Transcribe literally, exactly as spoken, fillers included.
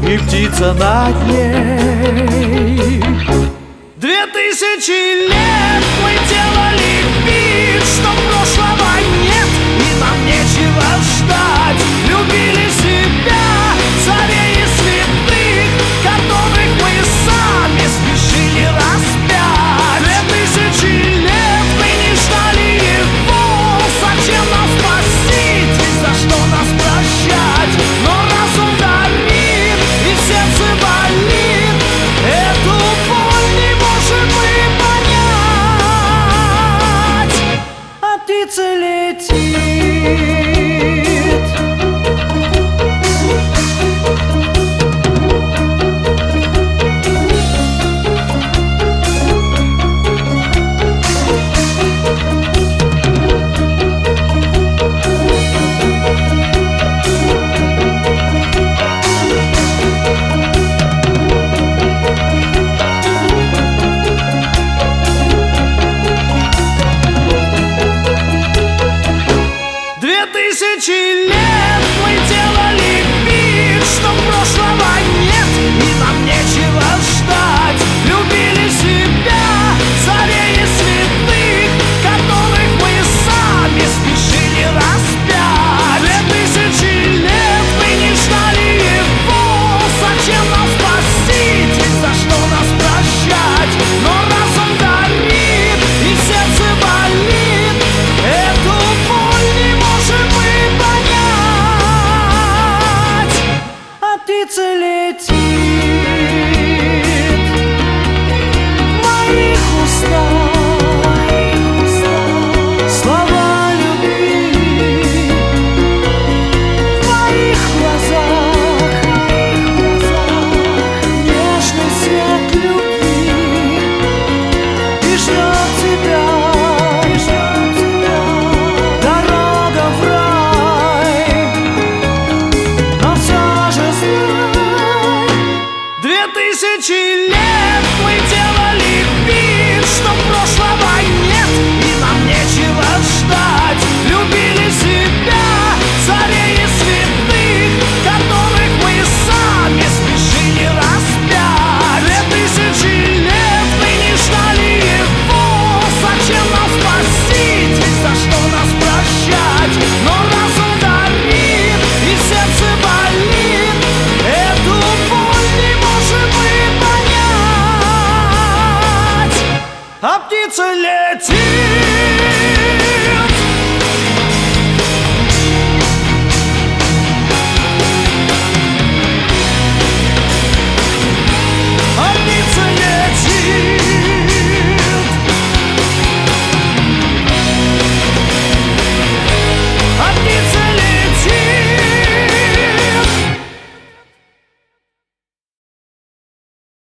и птица над ней. Две тысячи лет мы делали вид, что прошлого нет, и нам нечего ждать. Любили себя, царей и святых, которых мы сами спешили распять. Две тысячи лет мы не ждали его, зачем нас спасить и за что нас прощать? Но разум горит и сердце болит, эту боль не можем мы понять. А птица летит. Две тысячи лет мы делали вид, что прошлого нет, и нам нечего ждать. Любили себя, царей и святых, которых мы сами спешили распять. Две тысячи лет мы не ждали его, зачем нас спасить и за что нас прощать? Но разум горит и сердце болит, эту боль не можем мы понять. А птица летит в моих устах, слова любви в моих глазах, нежный свет любви, и ждет тебя дорога в рай. Но все же знай, две тысячи лет